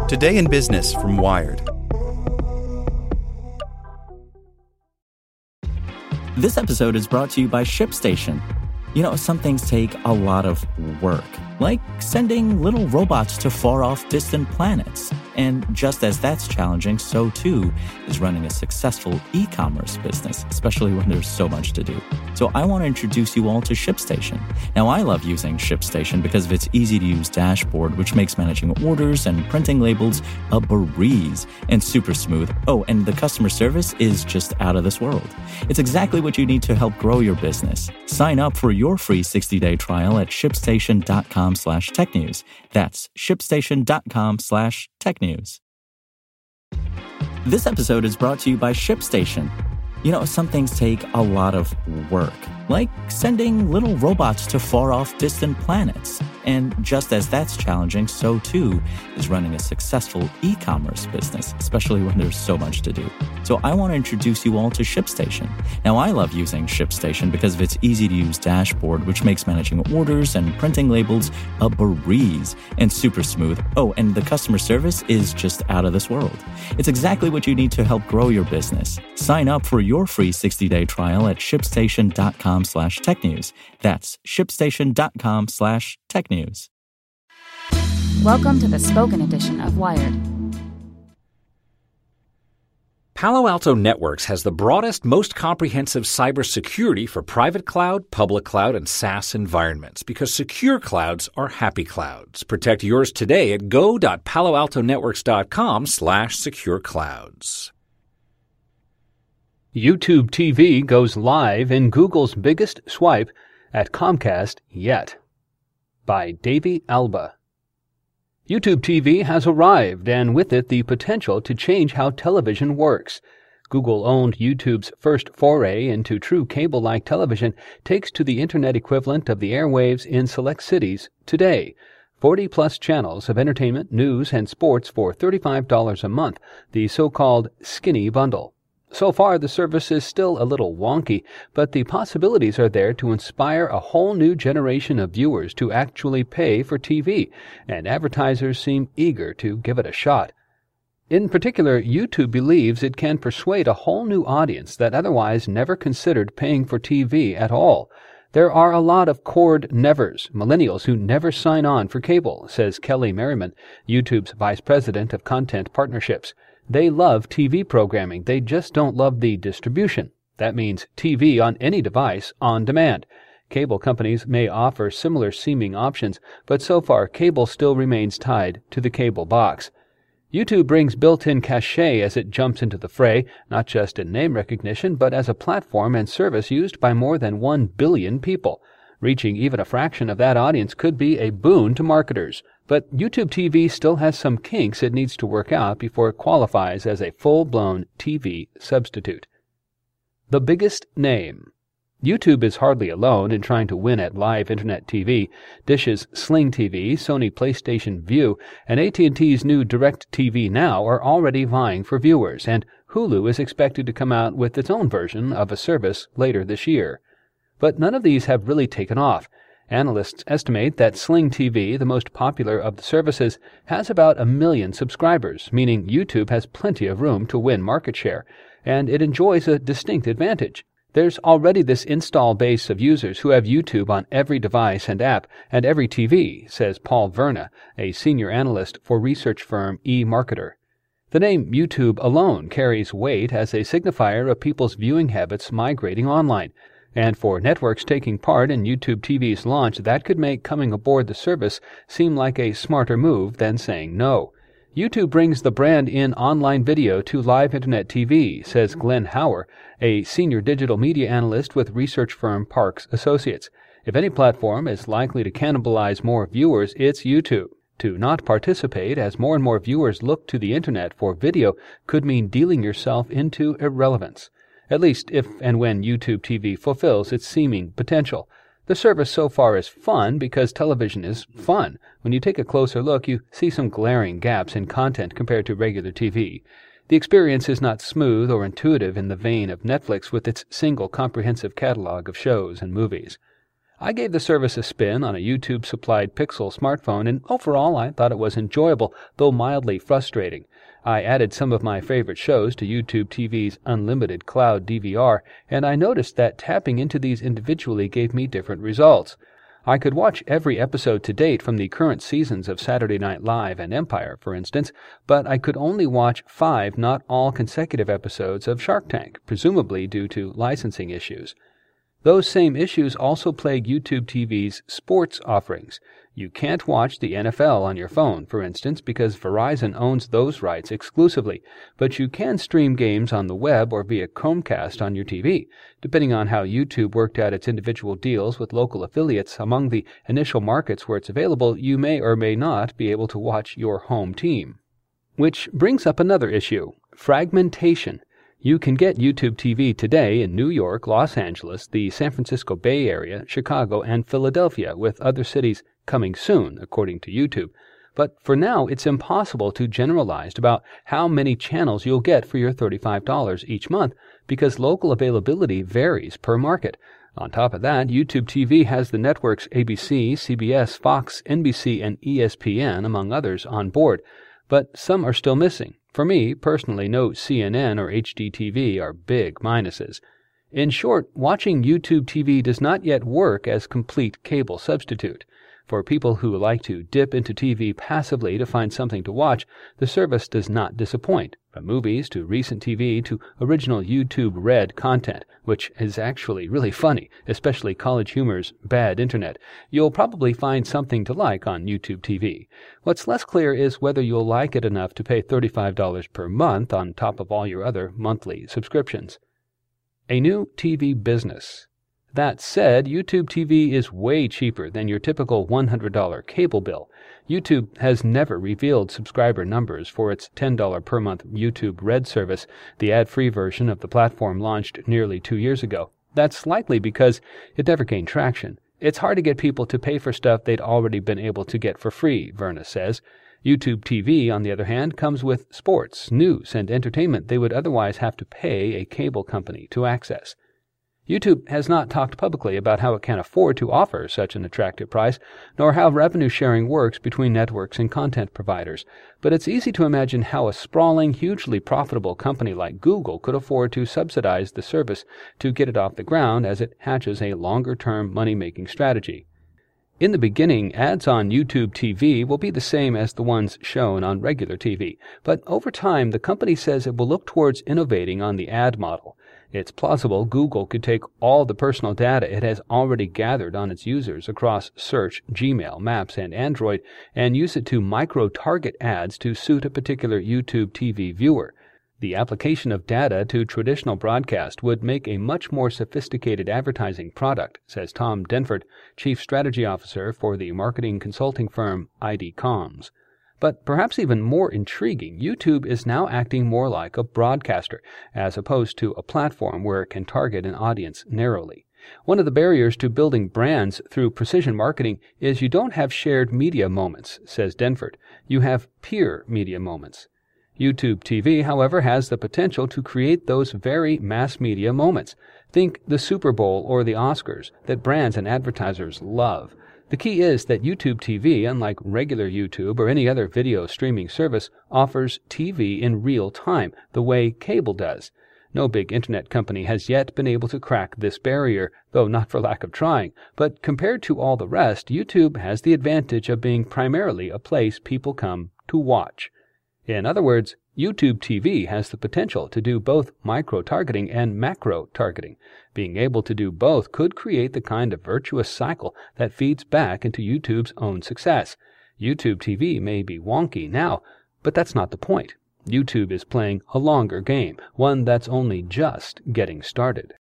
Today in Business from Wired. This episode is brought to you by ShipStation. You know, some things take a lot of work, like sending little robots to far-off distant planets. And just as that's challenging, so too is running a successful e-commerce business, especially when there's so much to do. So I want to introduce you all to ShipStation. Now, I love using ShipStation because of its easy-to-use dashboard, which makes managing orders and printing labels a breeze and super smooth. Oh, and the customer service is just out of this world. It's exactly what you need to help grow your business. Sign up for your free 60-day trial at shipstation.com/technews. That's shipstation.com/technews. This episode is brought to you by ShipStation. You know, some things take a lot of work, like sending little robots to far-off distant planets. And just as that's challenging, so too is running a successful e-commerce business, especially when there's so much to do. So I want to introduce you all to ShipStation. Now, I love using ShipStation because of its easy-to-use dashboard, which makes managing orders and printing labels a breeze and super smooth. Oh, and the customer service is just out of this world. It's exactly what you need to help grow your business. Sign up for your free 60-day trial at shipstation.com/technews. That's shipstation.com/technews. Welcome to the spoken edition of Wired. Palo Alto Networks has the broadest, most comprehensive cybersecurity for private cloud, public cloud, and SaaS environments because secure clouds are happy clouds. Protect yours today at go.paloaltonetworks.com/secure clouds. YouTube TV goes live in Google's biggest swipe at Comcast yet. By Davey Alba. YouTube TV has arrived, and with it the potential to change how television works. Google-owned YouTube's first foray into true cable-like television takes to the Internet equivalent of the airwaves in select cities today. 40-plus channels of entertainment, news, and sports for $35 a month, the so-called skinny bundle. So far, the service is still a little wonky, but the possibilities are there to inspire a whole new generation of viewers to actually pay for TV, and advertisers seem eager to give it a shot. In particular, YouTube believes it can persuade a whole new audience that otherwise never considered paying for TV at all. There are a lot of cord nevers, millennials who never sign on for cable, says Kelly Merriman, YouTube's vice president of content partnerships. They love TV programming, they just don't love the distribution. That means TV on any device on demand. Cable companies may offer similar seeming options, but so far cable still remains tied to the cable box. YouTube brings built-in cachet as it jumps into the fray, not just in name recognition, but as a platform and service used by more than 1 billion people. Reaching even a fraction of that audience could be a boon to marketers. But YouTube TV still has some kinks it needs to work out before it qualifies as a full-blown TV substitute. The biggest name. YouTube is hardly alone in trying to win at live Internet TV. Dish's Sling TV, Sony PlayStation Vue, and AT&T's new DirecTV Now are already vying for viewers, and Hulu is expected to come out with its own version of a service later this year. But none of these have really taken off. Analysts estimate that Sling TV, the most popular of the services, has about 1 million subscribers, meaning YouTube has plenty of room to win market share, and it enjoys a distinct advantage. There's already this install base of users who have YouTube on every device and app and every TV, says Paul Verna, a senior analyst for research firm eMarketer. The name YouTube alone carries weight as a signifier of people's viewing habits migrating online. And for networks taking part in YouTube TV's launch, that could make coming aboard the service seem like a smarter move than saying no. YouTube brings the brand in online video to live Internet TV, says Glenn Hauer, a senior digital media analyst with research firm Parks Associates. If any platform is likely to cannibalize more viewers, it's YouTube. To not participate as more and more viewers look to the Internet for video could mean dealing yourself into irrelevance. At least if and when YouTube TV fulfills its seeming potential. The service so far is fun because television is fun. When you take a closer look, you see some glaring gaps in content compared to regular TV. The experience is not smooth or intuitive in the vein of Netflix with its single comprehensive catalog of shows and movies. I gave the service a spin on a YouTube-supplied Pixel smartphone, and overall I thought it was enjoyable, though mildly frustrating. I added some of my favorite shows to YouTube TV's unlimited cloud DVR, and I noticed that tapping into these individually gave me different results. I could watch every episode to date from the current seasons of Saturday Night Live and Empire, for instance, but I could only watch 5 not all consecutive episodes of Shark Tank, presumably due to licensing issues. Those same issues also plague YouTube TV's sports offerings. You can't watch the NFL on your phone, for instance, because Verizon owns those rights exclusively, but you can stream games on the web or via Chromecast on your TV. Depending on how YouTube worked out its individual deals with local affiliates among the initial markets where it's available, you may or may not be able to watch your home team. Which brings up another issue: fragmentation. You can get YouTube TV today in New York, Los Angeles, the San Francisco Bay Area, Chicago, and Philadelphia, with other cities coming soon, according to YouTube. But for now, it's impossible to generalize about how many channels you'll get for your $35 each month, because local availability varies per market. On top of that, YouTube TV has the networks ABC, CBS, Fox, NBC, and ESPN, among others, on board. But some are still missing. For me, personally, no CNN or HDTV are big minuses. In short, watching YouTube TV does not yet work as complete cable substitute. For people who like to dip into TV passively to find something to watch, the service does not disappoint, from movies to recent TV to original YouTube Red content, which is actually really funny, especially College Humor's Bad Internet. You'll probably find something to like on YouTube TV. What's less clear is whether you'll like it enough to pay $35 per month on top of all your other monthly subscriptions. A new TV business. That said, YouTube TV is way cheaper than your typical $100 cable bill. YouTube has never revealed subscriber numbers for its $10 per month YouTube Red service, the ad-free version of the platform launched nearly 2 years ago. That's likely because it never gained traction. It's hard to get people to pay for stuff they'd already been able to get for free, Verna says. YouTube TV, on the other hand, comes with sports, news, and entertainment they would otherwise have to pay a cable company to access. YouTube has not talked publicly about how it can afford to offer such an attractive price, nor how revenue sharing works between networks and content providers. But it's easy to imagine how a sprawling, hugely profitable company like Google could afford to subsidize the service to get it off the ground as it hatches a longer-term money-making strategy. In the beginning, ads on YouTube TV will be the same as the ones shown on regular TV, but over time the company says it will look towards innovating on the ad model. It's plausible Google could take all the personal data it has already gathered on its users across Search, Gmail, Maps, and Android and use it to micro-target ads to suit a particular YouTube TV viewer. The application of data to traditional broadcast would make a much more sophisticated advertising product, says Tom Denford, Chief Strategy Officer for the marketing consulting firm ID Comms. But perhaps even more intriguing, YouTube is now acting more like a broadcaster, as opposed to a platform where it can target an audience narrowly. One of the barriers to building brands through precision marketing is you don't have shared media moments, says Denford. You have peer media moments. YouTube TV, however, has the potential to create those very mass media moments. Think the Super Bowl or the Oscars that brands and advertisers love. The key is that YouTube TV, unlike regular YouTube or any other video streaming service, offers TV in real time, the way cable does. No big internet company has yet been able to crack this barrier, though not for lack of trying. But compared to all the rest, YouTube has the advantage of being primarily a place people come to watch. In other words, YouTube TV has the potential to do both micro-targeting and macro-targeting. Being able to do both could create the kind of virtuous cycle that feeds back into YouTube's own success. YouTube TV may be wonky now, but that's not the point. YouTube is playing a longer game, one that's only just getting started.